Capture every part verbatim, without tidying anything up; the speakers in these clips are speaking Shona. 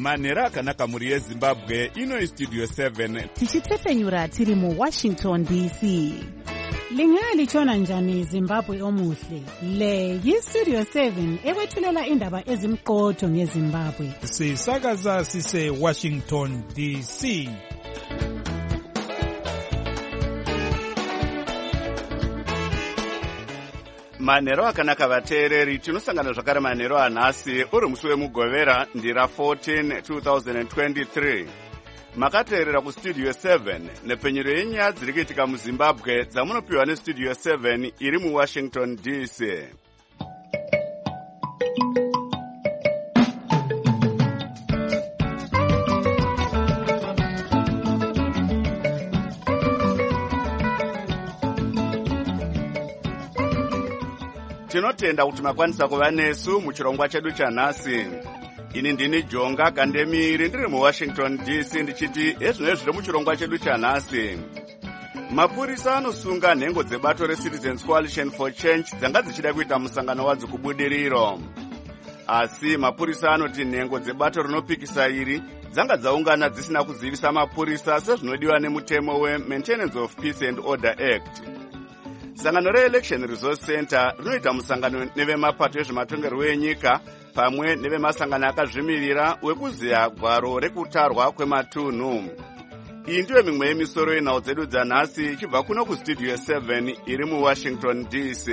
manhero akanaka muri yezimbabwe. Ino istudio seven tichitefenyura tiri muWashington D C. Lingalitshona njani Zimbabwe omuhle? Le yistudio seven ewethulela indaba ezimqotho ngeZimbabwe. Sisakaza sise Washington D C. Manhero akanaka vateereri, tinosangana zvakare manhero anhasi uri musi wemugovera ndira fourteen twenty twenty-three. Makateerera kustudio seven nepfenyuro yenyaya dziri kuitika muZimbabwe dzamunopiwa nestudio seven iri muWashington D C. Tinotenda kuti makwanisa kuva nesu muchirongwa chedu chanhasi. Ini ndini Jonga Kandemiri ndiri muWashington D C ndichiti ezvino zviri muchirongwa chedu chanhasi. Mapurisa anosunga nhengo dzebato reCitizens Coalition for Change dzanga dzichida kuita musangano wadzo kubudiriro. Asi mapurisa anoti nhengo dzebato rinopikisa iri dzanga dzaungana dzisina kuzivisa mapurisa sezvinodiwa nemutemo weMaintenance of Peace and Order Act. Sangano re-Election Resource Center rinoita musangano nevemapato ezvematongerwo enyika pamwe nevemasangano akazvimirira wekuziya gwaro rekutarwa kwematunhu. Iyi ndiyo mimwe yemisoro yenhau dzedu dzanhasi ichibva kuno kustudio seven iri muWashington D C.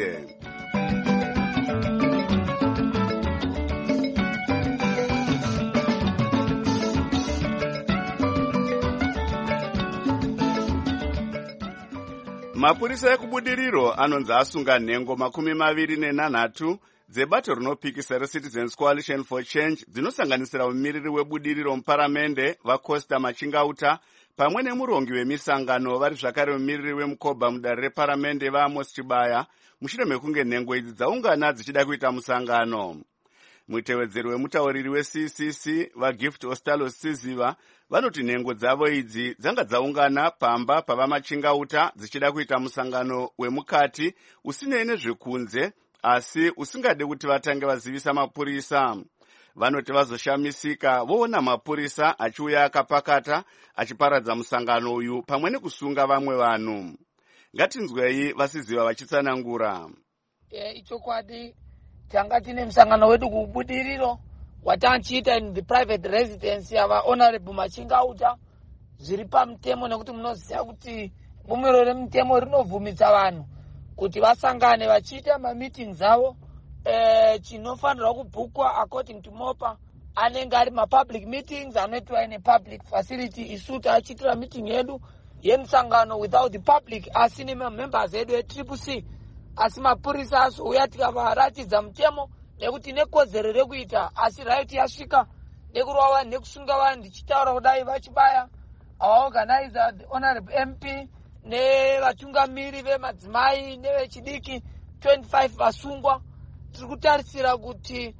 Mapurisa ekubudiriro anonzi asunga nhengo makumi maviri nenhanhatu dzebato rinopikisa reCitizens Coalition for Change dzinosanganisira mumiriri webudiriro muparamende vaCosta Machingauta pamwe nemurongi wemisangano vari zvakare mumiriri wemukobha mudare reparamende vaAmos Chibaya mushure mekunge nhengo idzi dzaungana dzichida kuita musangano. Mutevedzeri wemutauriri weC C C vaGift Ostalo Siziva vanoti nhengo dzavo idzi dzanga dzaungana pamba pavamachingauta dzichida kuita musangano wemukati usinei nezvekunze asi usingade kuti vatange vazivisa mapurisa. Vanoti vazoshamisika voona mapurisa achiuya akapakata achiparadza musangano uyu pamwe nekusunga vamwe vanhu. Ngatinzwei vaSiziva vachitsanangura. Yeah, ichokwadi tanga tine musangano wedu kubudiriro watanchiita in the private residence yava honorable Machingauta zviri pamutemo nekuti munoziva kuti bumiro remutemo rinovhumidza vanhu kuti vasangane vachiita mameetings avo. Eh, chinofanirwa kubhukwa according to MOPA anenge ari mapublic meetings anoitwa in a public facility. Isu tachiitira meeting yedu yemusangano without the public asi nemamembers edu etriple C. Asi mapurisa azouya tikavaratidza mutemo nekuti nekodzero rekuita asi right yasvika nekurova vanhu nekusunga vanhu ndichitaura kudai vachibaya avaorganizer the honorable M P nevatungamiri vemadzimai nevechidiki twenty-five vasungwa. Tiri kutarisira kuti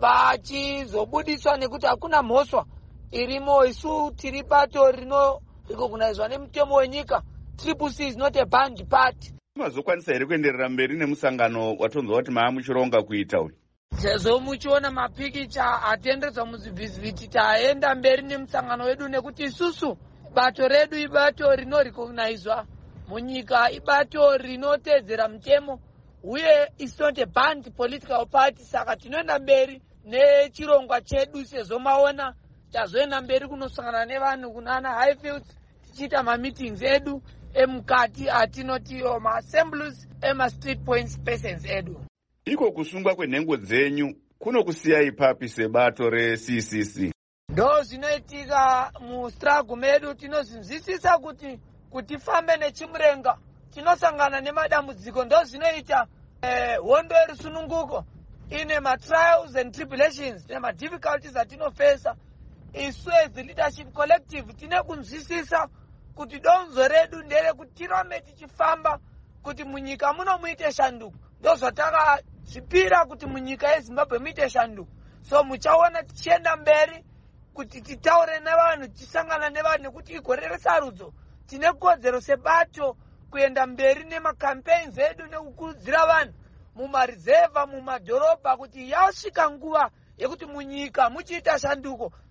vachizobudiswa nekuti hakuna mhosva irimo. Isu tiri bato rino recognizwa nemutemo wenyika. Triple C is not a banned party. Mazokwanisa here kuenderera mberi nemusangano watonzwa kuti maa muchironga kuita uyu? Sezvo muchiona mapikicha atendedzwa muzvivhizivhiti taenda mberi nemusangano wedu nekuti isusu bato redu ibato rinorecognizwa munyika, ibato rinotedzera mutemo uye is not a banned political party. Saka tinoenda mberi nechirongwa chedu sezvo maona tazoenda mberi kunosangana nevanhu kunana Highfields tichiita mameetings edu emukati atinoti maassemblies emastreet point spaces edu. Iko kusungwa kwenhengo dzenyu kunokusiyai papi sebato reC C C? Ndo zvinoitika mustruggle medu. Tinozinzwisisa kuti kuti fambe nechimurenga tinosangana nemadambudziko. Ndo zvinoita eh, hondo yerusununguko ine matrials and tribulations nemadifficulties atinofesa. Isu as the leadership collective tine kunzwisisa kuti donzo redu ndere kuti tirame tichifamba kuti munyika muno muite shanduko. Ndo zvatakazvipira kuti munyika yeZimbabwe muite shanduko. So muchaona tichienda mberi kuti titaure nevanhu tisangana nevanhu nekuti igore resarudzo tine kodzero sebato kuenda mberi nemacampaigns edu nekukurudzira vanhu mumarizevha mumadhorobha kuti yasvika nguva yekuti munyika muchiita shanduko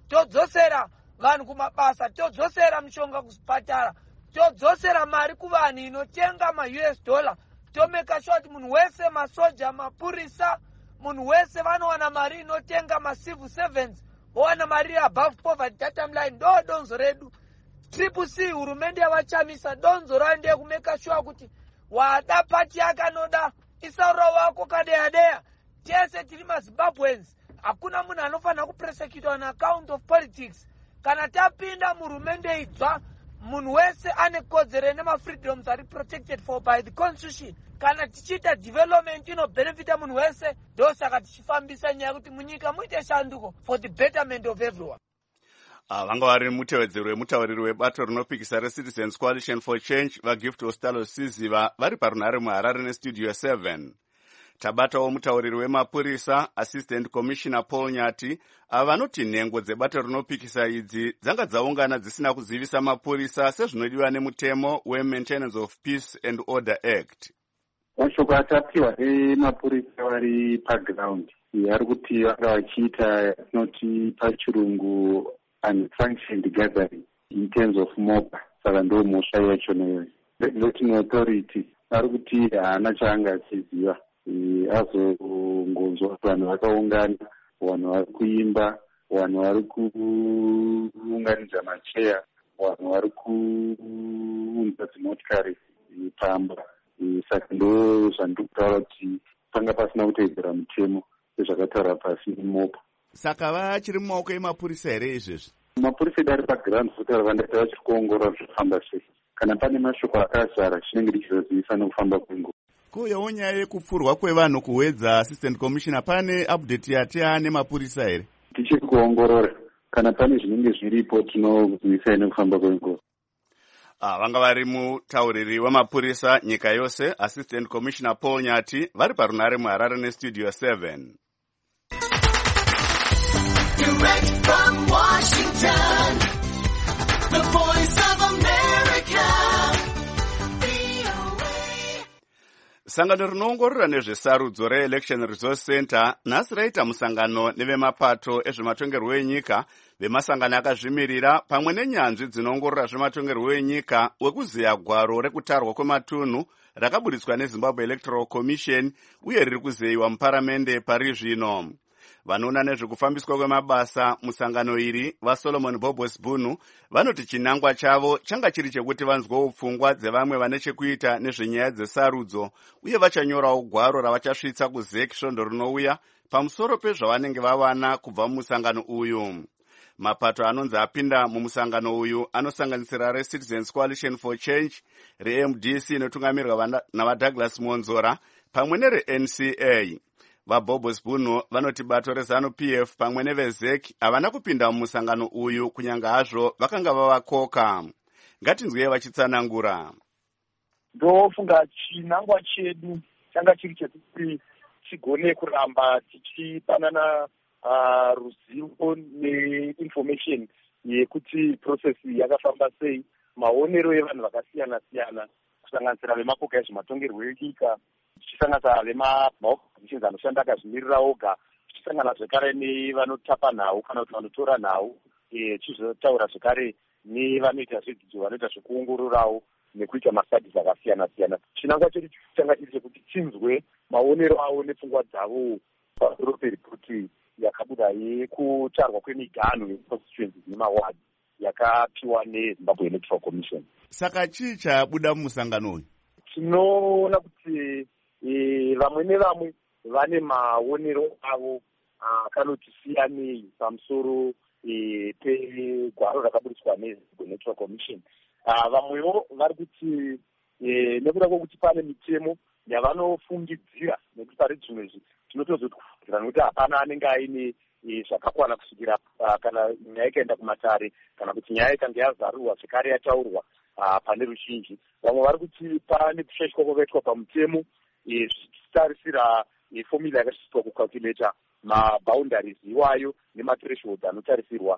todzosera vanhu kumabasa, todzosera mishonga kuzvipatara, todzosera mari kuvanhu inotenga ma-U S dollar, tomeka sure kuti munhu wese, masoja, mapurisa, munhu wese vanowana mari inotenga ma-civil servants, vowana mari above poverty datum line. Ndo donzo redu. Triple C hurumende yavachamisa donzo rayo ndeye kumeka sure kuti wada pati yakanoda isaura wako kadeya deya. Tese tiri maZimbabweans, hakuna munhu anofanira kupersecute on account of politics. Kana tapinda murumende idzva, munhu wese ane kodzero nemafreedoms ari protected for by the constitution. Kana tichita development inobenefita munhu wese, ndosaka tichifambisa nyaya kuti munyika muite shanduko for the betterment of everyone. Uh, vanga vari mutevedzeri wemutauriri webato rinopikisa reCitizens Coalition for Change vaGift Ostalo Siziva vari parunhare muHarare nestudio seven. Tabatawo mutauriri wemapurisa Assistant Commissioner Paul Nyati ava vanoti nhengo dzebato rinopikisa idzi dzanga dzaungana dzisina kuzivisa mapurisa sezvinodiwa nemutemo weMaintenance of Peace and Order Act. Mashoko atapiwa emapurisa vari paground ari kuti vanga vachiita tinoti pachirungu unsanctioned gathering in terms of moba, saka ndo mhosva yacho neyo. Regulating authority ari kuti haana chaanga achiziva, azongonzwa vanhu vakaungana, vanhu vari kuimba, vanhu vari kuunganidza macheya, vanhu vari kuunza dzimotikari pamba. Saka ndo zvandiri kutaura kuti panga pasina kuteedzera mutemo sezvakataura pasi nemopa. Saka vachiri mumaoko emapurisa here izvezvi? Mapurisa edu ari paground kutaura vandati vachiri kuongorora zvifamba sei. Kana pane mashoko akazara chinenge ndichizozivisa nekufamba kwenguva. Kuuyawo nyaya yekupfurwa kwevanhu kuwedza Assistant Commissioner, pane update yati ane mapurisa here? Tichiri kuongorora, kana pane zvinenge zviripo tinozivisa nekufamba kwenguva. Ah, vanga vari mutauriri wemapurisa nyika yose Assistant Commissioner Paul Nyati vari parunhare muHarare nestudio seven. Direct from Washington, the voice of America, V O A. Sangano rinoongorora nezvesarudzo reElection Resource Center nhasi raita musangano nevemapato ezvematongerwo enyika, vemasangano akazvimirira pamwe nenyanzvi dzinoongorora zvematongerwo enyika wekuziya gwaro rekutarwa kwematunhu rakaburitswa neZimbabwe Electoral Commission uye riri kuzeyiwa muparamende pari zvino. Vanoona nezvekufambiswa kwemabasa musangano iri vaSolomon Bobos Bunu vanoti chinangwa chavo changa chiri chekuti vanzwewo pfungwa dzevamwe vane chekuita nezvenyaya dzesarudzo uye vachanyorawo gwaro ravachasvitsa kuzeki svondo rinouya pamusoro pezvavanenge vawana kubva mumusangano uyu. Mapato anonzi apinda mumusangano uyu anosanganisira reCitizens Coalition for Change, reM D C inotungamirirwa navaDouglas Monzora pamwe nereN C A. VaBobos Bunu vanoti bato reZanu-P F pamwe neveZeki havana kupinda mumusangano uyu kunyanga hazvo vakanga vavakoka. Ngatinzwei vachitsanangura. Ndofunga chinangwa chedu changa chiri chekuti tigone kuramba tichipanana uh, ruzivo neinformation yekuti process yakafamba sei, maonero evanhu vakasiyana siyana kusanganisira vemapoka ezvematongerwo enyika, tichisanganisa vemaorganizations anoshanda akazvimirira oga, tichisangana zvekare nevanotapa nhau kana kuti vanotora nhau, tichizotaura zvekare nevanoita zvidzidzo vanoita zvekuongororawo nekuita mastudies akasiyana siyana. Chinangwa chedu changa chiri chekuti tinzwe maonero avo nepfungwa dzavo pamusoro peripoti yakabuda yekutarwa kwemiganho yeconstituencies nemawards yakapiwa neZimbabwe Electoral Commission. Saka chii chabuda mumusangano uyu? Tinoona kuti e, vamwe nevamwe vane maonero avo akanoti siyanei pamusoro e, pegwaro rakaburitswa neZimbabwe Electoral Commission. Uh, vamwewo vari kuti e, nekuda kwokuti pane mitemo yavanofungidzira nekuti pari zvimwe tinotozotikufudzira nokuti hapana anenge aine e, zvakakwana kusvikira uh, kana nyaya ikaenda kumatare kana kuti nyaya ikange yazarurwa zvekare yataurwa uh, pane ruzhinji. Vamwe vari kuti pane kushaishwa kwakaitwa pamutemo e, zvichitarisira e, formula yakashandiswa kucalculata maboundaries iwayo nemathresholds anotarisirwa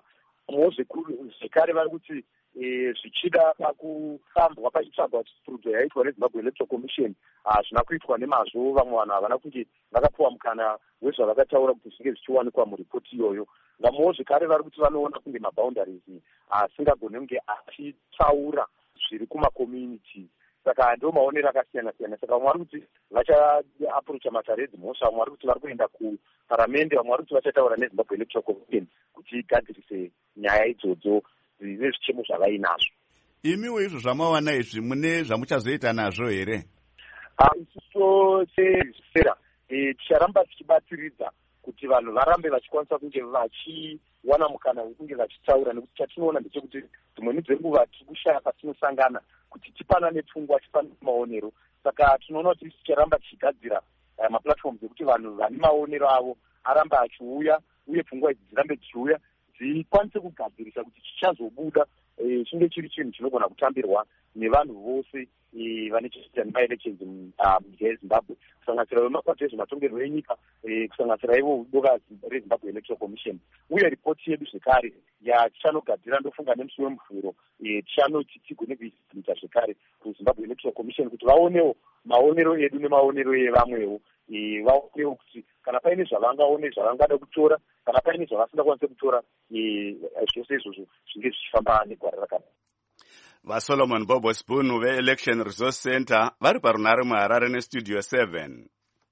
zvekare vari kuti zvichida pakufambwa paitsvagwa tsvagurudzo yaitwa nezimbabwe electoral commission hazvina kuitwa nemazvo. Vamwe vanhu havana kunge vakapiwa mukana wezvavakataura kuti zvinge zvichiwanikwa muripoti iyoyo. Vamwewo zvekare vari kuti vanoona kunge maboundaries asingagone kunge achitsaura zviri kumakommunity. Saka ndo maonero akasiyana siyana. Saka vamwe vari kuti vachaapproacha mataredi mhosva, vamwe vari kuti vari kuenda kuparamende, vamwe vari kuti vachataura nezimbabwe electoral commission kuti igadzirise nyaya idzodzo nezvichemo zvavainazvo. Imiwo izvo zvamawana izvi mune zvamuchazoita nazvo here? Isuso sera ticharamba tichibatsiridza kuti vanhu varambe vachikwanisa kunge vachiwana mukana wekunge vachitaura, nekuti chatinoona ndechekuti dzimweni dzenguva tiri kushaya patinosangana kuti tipanane pfungwa, tipanane maonero. Saka tinoona kuti ticharamba tichigadzira maplatforms ekuti vanhu vane maonero avo aramba achiuya, uye pfungwa idzi dzirambe dzichiuya dzikwanise kugadzirisa kuti chichazobuda chinge chiri chinhu chinogona kutambirwa nevanhu vose vane chekuita nemaelections munyika yezimbabwe, kusanganisira vemakwati ezvematongerwo enyika, kusanganisira ivo boka rezimbabwe electoral commission. Uye ripoti yedu zvekare yatichanogadzira ndofunga nemusi wemuvhuro tichanoti tigone kuita zvekare kuzimbabwe electoral commission kuti vaonewo maonero edu nemaonero evamwewo, vaonewo kuti kana paine zvavangaone zvavangada kutora, kana paine zvavasingakwanise kutora, zvose izvozvo zvinge zvichifamba negwara rakanaka. VaSolomon Bobo Spoon ve-Election Resource Center vari parunhare muHarare neStudio seven.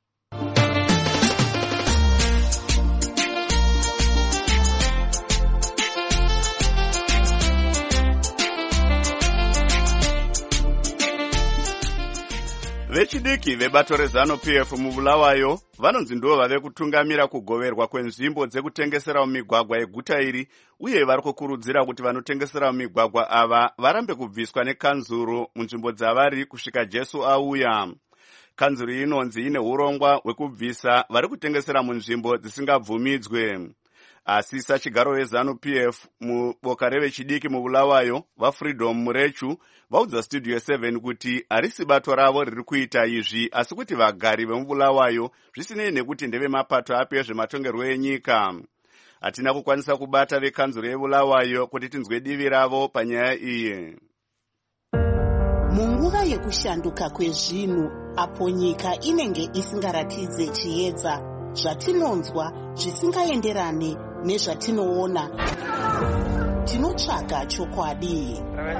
Vechidiki vebato reZANU-P F muBulawayo vanonzi ndivo vave kutungamira kugoverwa kwenzvimbo dzekutengesera mumigwagwa yeguta iri, uye vari kukurudzira kuti vanotengesera mumigwagwa ava varambe kubviswa nekanzuru munzvimbo dzavari kusvika Jesu auya. Kanzuru inonzi ine urongwa hwekubvisa vari kutengesera munzvimbo dzisingabvumidzwe. Asi sachigaro weZANU-P F muboka revechidiki muBulawayo vaFreedom Murechu vaudza Studio seven kuti harisi bato ravo riri kuita izvi, asi kuti vagari vemuBulawayo, zvisinei nekuti ndeve mapato api ezvematongerwo enyika. Hatina kukwanisa kubata vekanzuru yeBulawayo kuti tinzwe divi ravo panyaya iyi. Munguva yekushanduka kwezvinhu, apo nyika inenge isingaratidze chiedza, zvatinonzwa zvisingaenderane nezvatinoona, tinotsvaga chokwadi.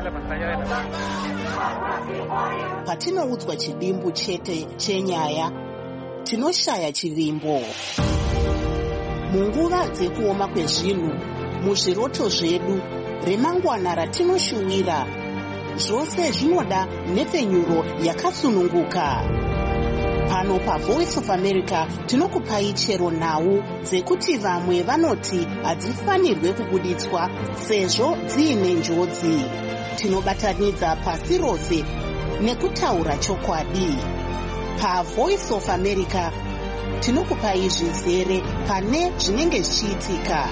Patinoudzwa chidimbu chete chenyaya, tinoshaya chivimbo. Munguva dzekuoma kwezvinhu, muzviroto zvedu, remangwana ratinoshuwira, zvose zvinoda nepfenyuro yakasununguka. Pano paVoice of America tinokupai chero nhau dzekuti vamwe vanoti hadzifanirwe kubuditswa sezvo dziine njodzi. Tinobatanidza pasi rose nekutaura chokwadi. PaVoice of America tinokupai zvizere pane zvinenge zvichiitika.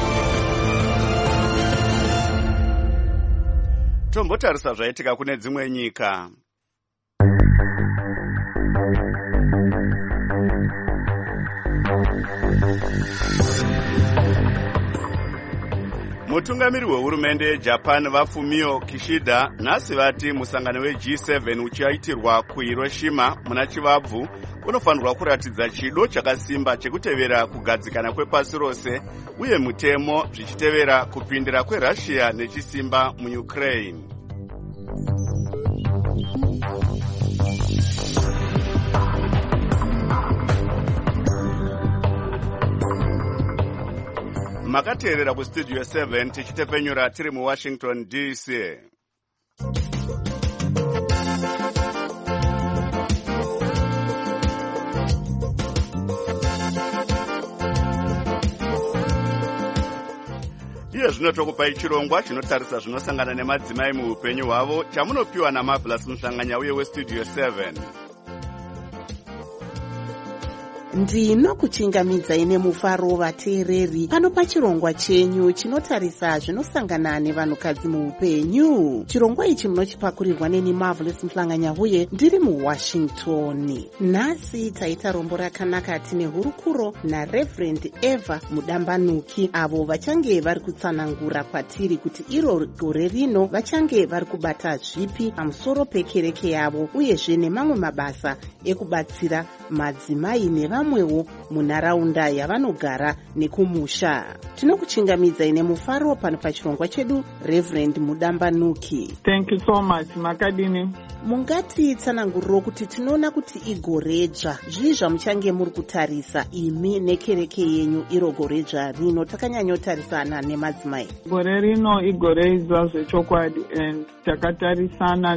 Tombotarisa zvaitika kune dzimwe nyika. Mutungamiri wehurumende yeJapan vaFumio Kishida nhasi vati musangano weG seven uchaitirwa kuHiroshima muna Chivabvu unofanirwa kuratidza chido chakasimba chekutevera kugadzikana kwepasi rose uye mutemo zvichitevera kupindira kweRussia nechisimba muUkraine. Makateerera kuStudio seven tichitepfenyura tiri muWashington D C. Iye zvino tokupai chirongwa chinotarisa zvinosangana nemadzimai muupenyu hwavo chamunopiwa naMarvelous Muhlanganya uye weStudio seven. ndinokuchingamidzai nemufaro vateereri pano pachirongwa chenyu chinotarisa zvinosangana nevanhukadzi muupenyu. chirongwa ichi munochipakurirwa neni Marvelous Mhlanganya-Huye ndiri muwashington. nhasi taita rombo rakanaka tine hurukuro naReverend Eva Mudambanuki, avo vachange vari kutsanangura kwatiri kuti iro gore rino vachange vari kubata zvipi pamusoro pekereke yavo uyezve nemamwe mabasa ekubatsira madzimai nevamwewo munharaunda yavanogara nekumusha. tinokuchingamidzai nemufaro pano pachirongwa chedu Reverend Mudambanuki. Thank you so much. Makadini. Mungati tsananguriro kuti tinoona kuti igoredzva zvii zvamuchange muri kutarisa imi nekereke yenyu iro goredzva rino takanyanyotarisana nemadzimai? Gore rino igoredzva zvechokwadi and takatarisana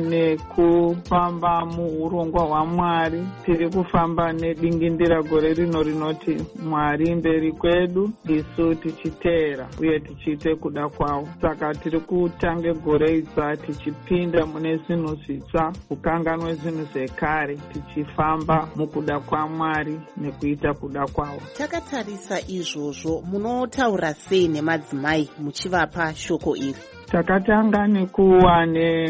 nekufamba muurongwa hwaMwari. Tiri kufamba nedingindira gore rino rinoti Mwari mberi kwedu isu tichiteera uye tichiite kuda kwawo. Saka tiri kutange gore idza tichipinda mune zvinhu zvitsva, kukanganwe zvinhu zvekare, tichifamba mukuda kwaMwari nekuita kuda kwawo. Takatarisa izvozvo, munotaura sei nemadzimai muchivapa shoko iri? Takatanga nekuwa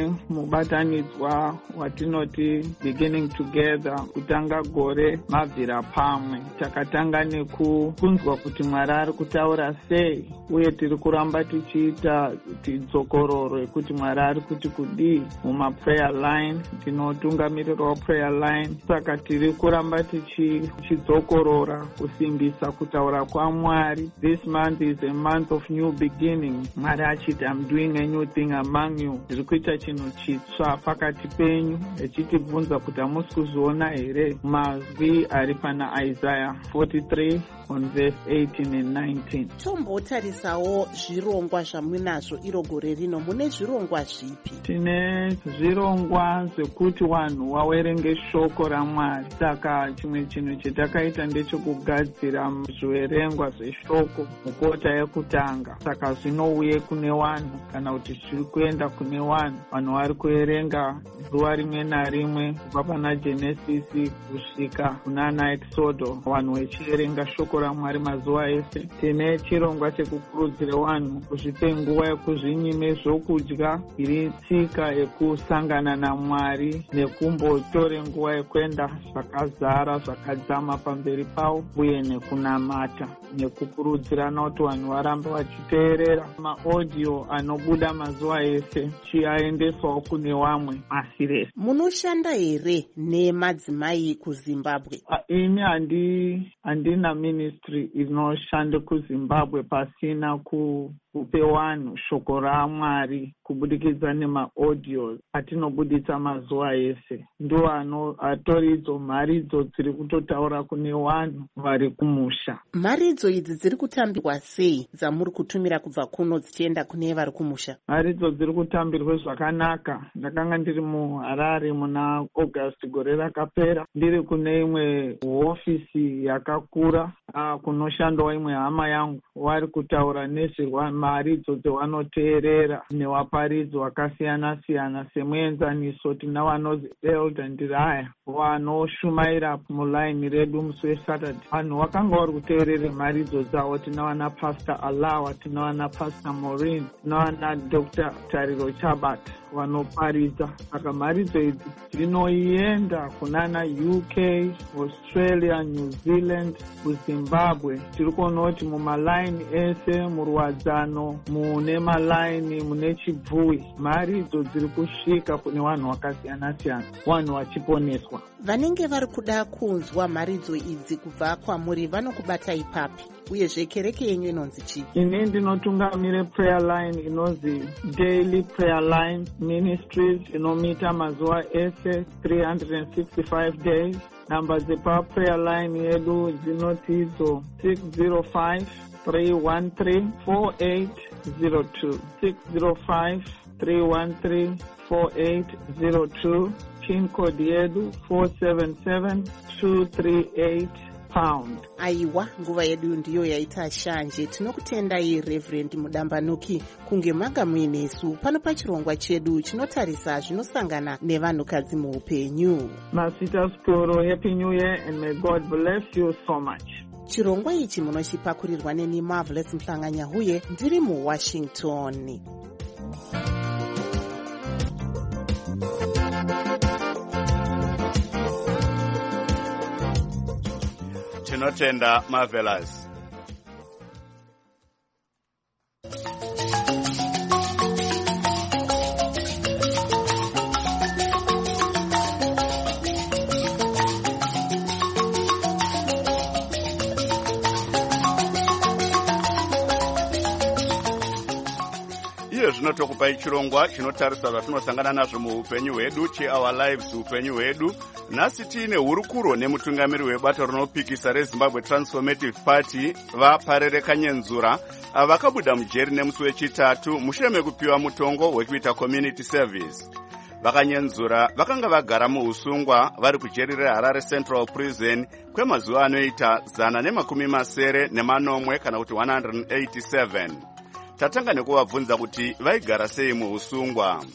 nemubatanidzwa watinoti beginning together, kutanga gore mabvira pamwe. Takatanga nekunzwa kuti Mwari ari kutaura sei uye tiri kuramba tichiita tidzokororo yekuti Mwari ari kuti kudii muma prayer line. Tinotungamirira wa prayer line, saka tiri kuramba tichidzokorora kusimbisa kutaura kwaMwari. This month is a month of new beginning. Mwari achiti I'm doing a new thing among you. Ndiri kuita chinhu chitsva pakati penyu, echitibvunza kuti hamusi kuzviona here mazwi ari pana Isaiah forty-three on verse eighteen and nineteen. Tombotarisawo zvirongwa zvamunazvo iro gore rino. Mune zvirongwa zvipi? Tine zvirongwa zvekuti vanhu vawerenge shoko raMwari. Saka chimwe chinhu chetakaita ndechekugadzira zviverengwa zveshoko mukota yekutanga. Saka zvinouye kune vanhu kana kuti zviri kuenda kune vanhu. Vanhu vari kuverenga zuva rimwe narimwe kubva pana Genesis kusvika kunana Exodo, vanhu vechiverenga shoko raMwari mazuva ese. Tine chirongwa chekukurudzira vanhu kuzvipe nguva yekuzvinyime zvokudya, iri tsika yekusangana naMwari nekumbotore nguva yekuenda zvakazara zvakadzama pamberi pavo uye nekunamata, nekukurudzirana kuti vanhu varambe vachiteerera maaudio anobuda mazuva ese chiaendeswawo kune vamwe masiresi. Munoshanda here nemadzimai kuZimbabwe? Ini handi handina ministry inoshanda kuZimbabwe pasina ku kupe vanhu shoko raMwari kubudikidza nemaaudio atinobuditsa mazuva ese. Ndo atoridzo mharidzo dziri kutotaura kune vanhu vari kumusha. Mharidzo idzi dziri kutambirwa sei dzamuri kutumira kubva kuno dzichienda kune vari kumusha? Mharidzo dziri kutambirwa zvakanaka. Ndakanga ndiri muHarare muna August gore rakapera, ndiri kune imwe hofisi yakakura kunoshandawo imwe hama yangu, vari kutaura nezve mharidzo dzavanoteerera nevaparidzo vakasiyana siyana semuenzaniso. Tina vanozi Elder Ndiraya vanoshumaira mulaini redu musi weSaturday. Vanhu vakanga vari kuteerera mharidzo dzavo. Tina vana Pastor Alawa, tina vana Pastor Maureen, tina vana Doctor Tariro Chabat vanoparidza. Saka mharidzo idzi dzinoenda kunana U K, Australia, New Zealand, kuZimbabwe. Tiri kuona kuti mumalaini ese, muruwadzano, mune malaini, mune chibvuwi, mharidzo dziri kusvika kune vanhu vakasiyana siyana, vanhu vachiponeswa. Vanenge vari kuda kunzwa mharidzo idzi kubva kwamuri vanokubata ipapi? Uyezve kereke yenyu inonzi chii? Ini ndinotungamire prayer line inonzi Daily Prayer Line Ministries, inomita mazuva ese three hundred sixty-five days. Namba dzepa prayer line yedu dzinotidzo six zero five, three one three, four eight zero two, six zero five, three one three, four eight zero two. Pin code yedu four seven seven, two three eight pound. aiwa nguva yedu ndiyo yaita shanje. Tinokutendai Reverend Mudambanuki kunge manga muinesu pano pachirongwa chedu chinotarisa zvinosangana nevanhukadzi muupenyu. Masita Sporo, Happy New Year and may God bless you so much. Chirongwa ichi munochipakurirwa neni Marvelous Mhlanganyahuye ndiri muWashington. Tinotenda Marvelous. Zvinotokupai chirongwa chinotarisa zvatinosangana nazvo muupenyu hwedu cheour lives upenyu hwedu. Nhasi tiine hurukuro nemutungamiri webato rinopikisa reZimbabwe Transformative Party vaParere Kanyenzura vakabuda mujeri nemusi wechitatu mushure mekupiwa mutongo wekuita community service. Vakanyenzura vakanga vagara muusungwa vari kujeri reHarare Central Prison kwemazuva anoita zana nemakumi masere nemanomwe kana kuti one hundred eighty-seven. Tatanga nekuvabvunza kuti vaigara sei muusungwa.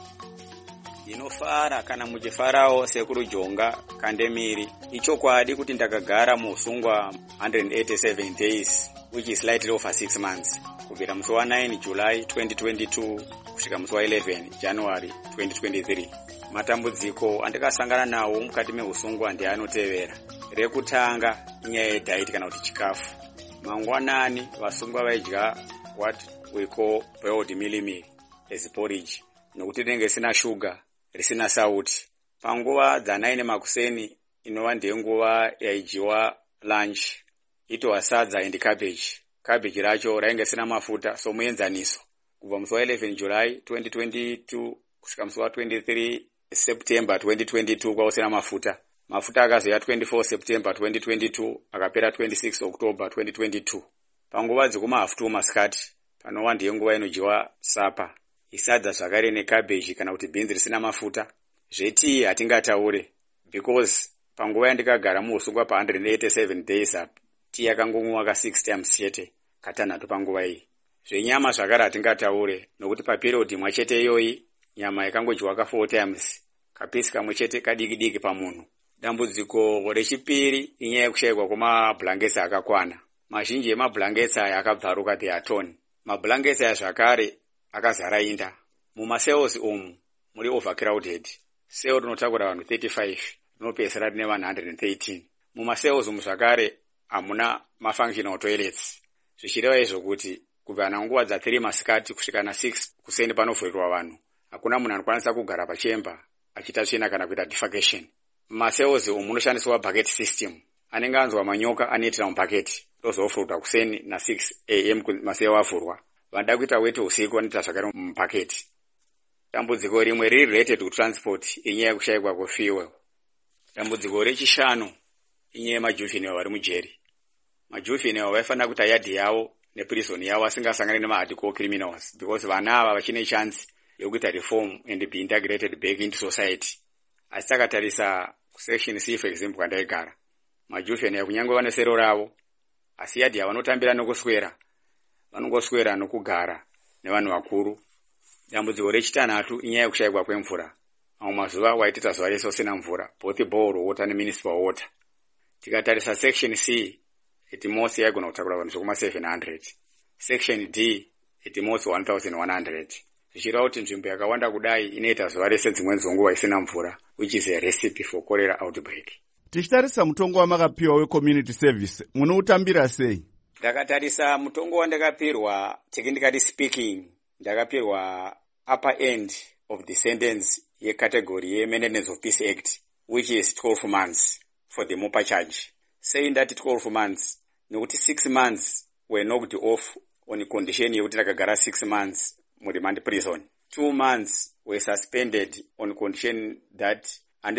Inofara kana muchifarawo sekuru Jonga Kandemiri. Ichokwadi kuti ndakagara muusungwa one hundred eighty-seven days, which is slightly over six months. Kubvira musi wa nine July twenty twenty-two kusvika musi wa eleven January twenty twenty-three. Matambudziko andikasangana nawo mukati meusungwa ndianotevera. Rekutanga inyaya yediet kana kuti chikafu. Mangwanani vasungwa vaidya what we call boiled milimili as porridge, nokuti rinenge sina sugar, risina sauti. Panguva dzanaine makuseni inova ndenguva yaidyiwa lunch, itowa sadza and cabbage. Cabbage racho rainge sina mafuta, so muenzaniso. Kubva musi wa eleven July twenty twenty-two kusvika musi wa twenty-three September twenty twenty-two kwausina mafuta. Mafuta akazoya twenty-four September twenty twenty-two akapera twenty-six October twenty twenty-two. Panguva dzekuma half two masikati panova ndiyenguva inodyiwa sapa, isadza zvakare necabbage kana kuti beans risina mafuta. Zveti hatingataure because panguva yandikagara muusungwa pa one hundred eighty-seven days up tii yakangomwiwa ka six times chete katanhatu panguva iyi. Zvenyama zvakare hatingataure nokuti paperiod imwe chete iyoyi nyama yakangodyiwa ka four times, kapisi kamwe chete kadiki diki pamunhu. Dambudziko rechipiri inyaya yekushayikwa kwamablankets akakwana. Mazhinji emablankets aya akabvaruka the aton. Mablankets aya zvakare akazara inda. Mumasales umu muri overcrowded. Sale rinotakura vanhu thirty-five rinopedzisira rine vanhu one hundred thirteen. Mumasales umu zvakare hamuna mafunctional toilets. Zvichireva izvo kuti kubva nanguva dza three masikati kusvika na six kuseni panovhurirwa vanhu, hakuna munhu anokwanisa kugara pachemba achiita tsvina kana kuita defecation. Mumasales umu munoshandiswa bucket system. Anenge anzwa manyoka anoitira mubhaketi ndozofurwa kuseni na six a m maseo avhurwa. Vanoda kuita weti usiku vanoita zvakare mubhaketi. Dambudziko rimwe riri related to transport inyaya yekushayikwa kwefuel. Dambudziko rechishanu inyaya yemajuvenile vari mujeri. Majuvenile vaifanira kuita yadhi yavo neprison yavo asingasangani nemahardcore criminals because vana ava vachine chance yekuita reform and be integrated back into society. Asi takatarisa section C for example kandaigara, majuvenile kunyange vane sero ravo asi yadhi yavanotambira nokuswera vanongoswera nokugara nevanhu vakuru. Dambudziko rechitanhatu inyaya yekushayikwa kwemvura. Mamwe mazuva waitita zuva rese usina mvura, both borehole water nemunicipal water. Tikatarisa section C at most yaigona kutakura vanhu zvekuma seven hundred. Section D at most one thousand one hundred. Zvichireva kuti nzvimbo yakawanda kudai inoita zuva rese dzimweni dzenguva isina mvura, which is a recipe for cholera outbreak. Tichitarisa mutongo wamakapiwa wecommunity service, munoutambira sei? Ndakatarisa mutongo wandakapirwa, technically speaking, ndakapirwa upper end of the sentence yecategory ye-Maintenance of Peace Act, which is twelve months for the MOPA charge. Saying that twelve months, nokuti six months were knocked off on condition yekuti ndakagara six months mu-remand prison. Two months were suspended on condition that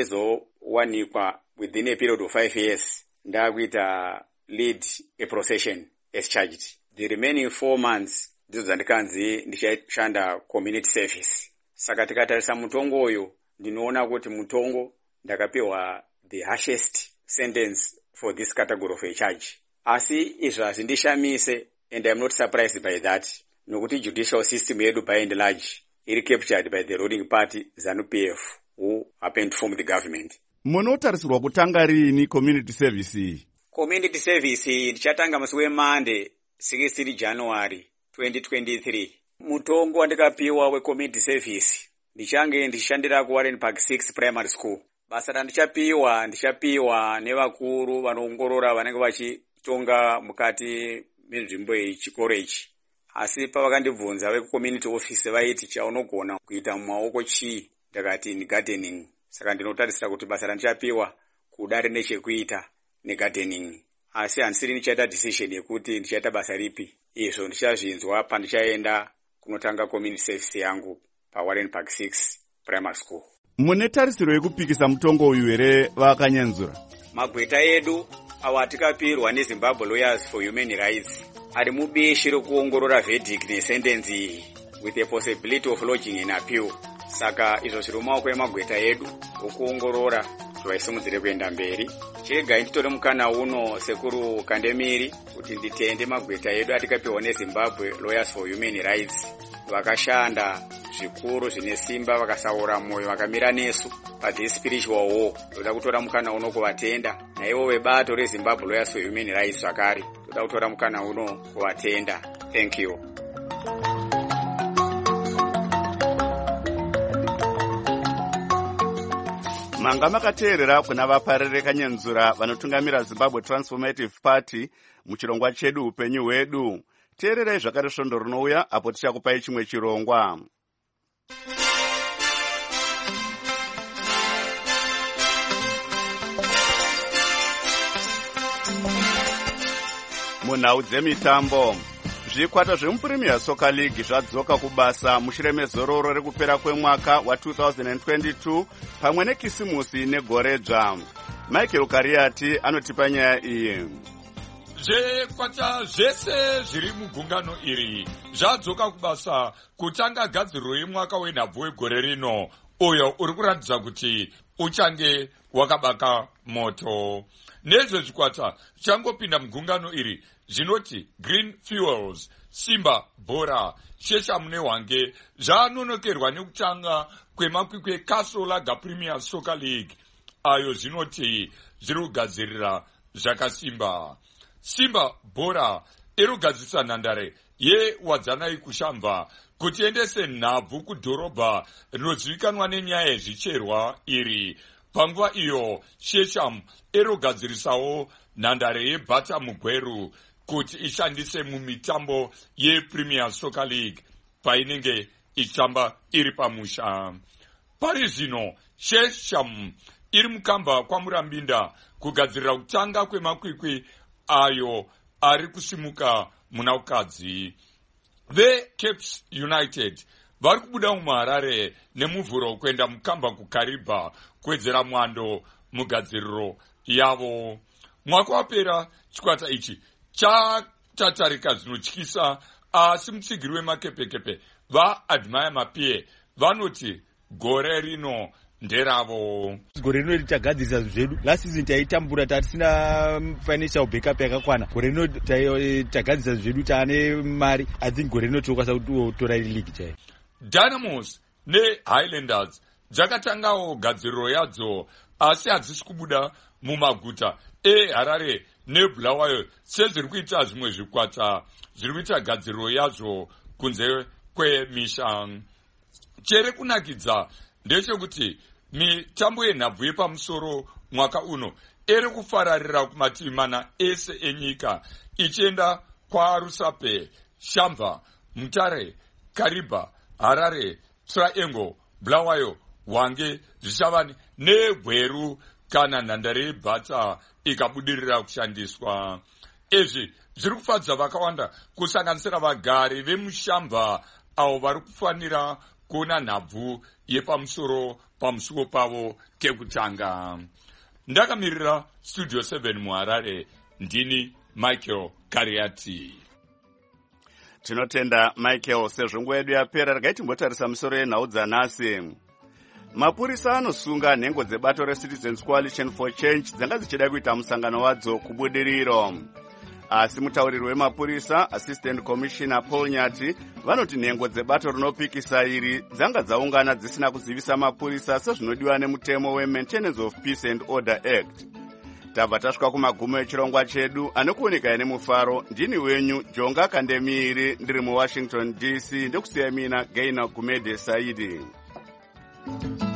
andizowanikwa within a period of five years ndakuita lead a procession as charged. The remaining four months ndizo dzandikanzi ndichashanda community service. Saka tikatarisa mutongo uyu ndinoona kuti mutongo ndakapiwa the harshest sentence for this category of a charge. Asi izvo hazvindishamise, and I am not surprised by that. Nokuti judicial system yedu by and large iri captured by the ruling party ZANU-P F, who happened to form the government. Munotarisirwa kutanga rini community service? Community service ndichatanga musi weMonday sixteenth January twenty twenty-three. Mutongo wandikapiwa we community service ndichange ndishandira ku Warren Park six Primary School. Basa randichapiwa ndichapiwa nevakuru vanoongorora vanenge vachitonga mukati menzvimbo yechikoro ichi. Asi pavakandibvunza ve community office vaiti chaunogona kuita mumaoko chii, ndakati ni gardening. Saka ndinotarisira kuti basa randichapiwa kudare nechekuita negardening. Asi handisiri ndichaita decision yekuti ndichaita basa ripi. Izvo ndichazvinzwa pandichaenda kunotanga community service yangu pa Warren Park six Primary School. Mune tarisiro yekupikisa mutongo uyu here vakanyanzura? Magweta edu awa atikapirwa neZimbabwe Lawyers for Human Rights ari mubishi rekuongorora verdict nesentence iyi with a possibility of lodging in appeal. Saka izvo zviri mumaoko emagweta edu okuongorora kuti vaisimudzire kuenda mberi. Chega nditore mukana uno sekuru Kandemiri kuti nditende magweta edu atikapiwa neZimbabwe Lawyers for Human Rights vakashanda zvikuru zvine simba, vakasaura moyo, vakamira nesu pa this spiritual war. Toda kutora mukana uno kuvatenda, naivo vebato reZimbabwe Lawyers for Human Rights zvakare toda kutora mukana uno kuvatenda. Thank you. Manga makateerera kuna vaparere Kanyenzura vanotungamira Zimbabwe Transformative Party muchirongwa chedu upenyu hwedu. Teererai zvakare svondo rinouya apo tichakupai chimwe chirongwa. Munhau dzemitambo, zvikwata zvemuPremier Soccer League zvadzoka kubasa mushure mezororo rekupera kwemwaka wa two thousand twenty-two pamwe nekisimusi negoredzva. Michael Kariati anotipa nyaya iyi. Zvekwata zvese zviri mugungano iri zvadzoka kubasa kutanga gadziriro yemwaka wenhabvu wegore rino, uyo uri kuratidza kuti uchange wakabaka moto. Nezve zvikwata zvichangopinda mugungano iri zvinoti Green Fuels, Simba Bora, Sheshamu neHwange zvanonokerwa nekutanga kwemakwikwi eCastle Lager Premier Soccer League, ayo zvinoti zviri kugadzirira zvakasimba. Simba Bora iri kugadzirisa nhandare yeWadzanai Kushamva kuti endese nhabvu kudhorobha rinozivikanwa nenyaya yezvicherwa iri. Panguva iyo Sheshamu iri kugadzirisawo nhandare yeBata Mugweru kuti ishandise mumitambo yePremier Soccer League painenge ichitamba iri pamusha. Pari zvino Sheshamu iri mukamba kwaMurambinda kugadzirira kutanga kwemakwikwi ayo ari kusimuka muna ukadzi. VeCaps United vari kubuda muHarare nemuvhuro kuenda mukamba kuKariba kuwedzera mwando mugadziriro yavo. Mwaka wapera chikwata ichi chatatarika zvinotyisa, asi mutsigiri wemakepekepe vaAdmire Mapie vanoti gore rino nderavo. Gore rino richagadzirisa zvedu. Last season taitambura tatisina financial backup yakakwana. Gore rino tagadzirisa zvedu taane mari. I think gore rino tokwanisa kutora league chaiyo. Dynamos neHighlanders dzakatangawo gadziriro yadzo, asi hadzisi kubuda mumaguta eHarare neBulawayo sezviri kuita zvimwe zvikwata zviri kuita gadziriro yazvo kunze kwemisha. Chere kunakidza ndechekuti mitambo yenhabvu yepamusoro mwaka uno iri kufararira kumativi mana ese enyika, ichienda kwaRusape, Shamva, Mutare, Kariba, Harare, Triangle, Bulawayo, Hwange, Zvishavani neGweru kana nhandare yeBata ikabudirira kushandiswa. Izvi zviri kufadza vakawanda kusanganisira vagari vemuShamva avo vari kufanira kuona nhabvu yepamusoro pamusuwo pavo kekutanga. Ndakamirira Studio seven muHarare, ndini Michael Kariati. Tinotenda Michael. Sezvo nguva yedu yapera, regai timbotarisa musoro yenhau dzanhasi. mapurisa anosunga nhengo dzebato reCitizens Coalition for Change dzanga dzichida kuita musangano wadzo kubudiriro. Asi mutauriri wemapurisa Assistant Commissioner Paul Nyati vanoti nhengo dzebato rinopikisa iri dzanga dzaungana dzisina kuzivisa mapurisa sezvinodiwa nemutemo weMaintenance of Peace and Order Act. Tabva tasvika kumagumo echirongwa chedu, anokuoneka nemufaro. Ndini wenyu Jonga Kandemiiri, ndiri muWashington D C, ndokusiya mina Gaina Gumede Saidi.